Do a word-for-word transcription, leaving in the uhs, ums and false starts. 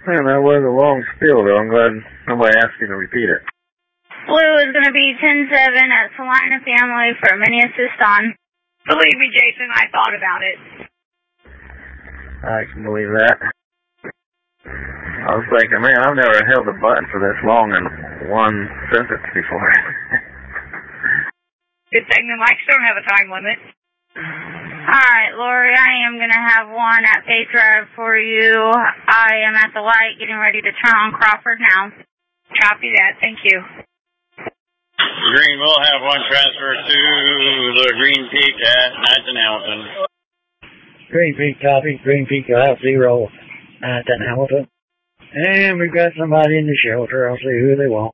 Man, that was a long spiel, though. I'm glad nobody asked you to repeat it. Blue is going to be ten seven at Salina Family for a mini assist on. Believe me, Jason, I thought about it. I can believe that. I was thinking, man, I've never held a button for this long in one sentence before. Good thing the mics don't have a time limit. Alright, Lori, I am going to have one at Faith Drive for you. I am at the light getting ready to turn on Crawford now. Copy that. Thank you. Green will have one transfer to the Green Peak at Knighton Hamilton. Green Peak copy. Green Peak will have zero Knighton Hamilton. And we've got somebody in the shelter. I'll see who they want.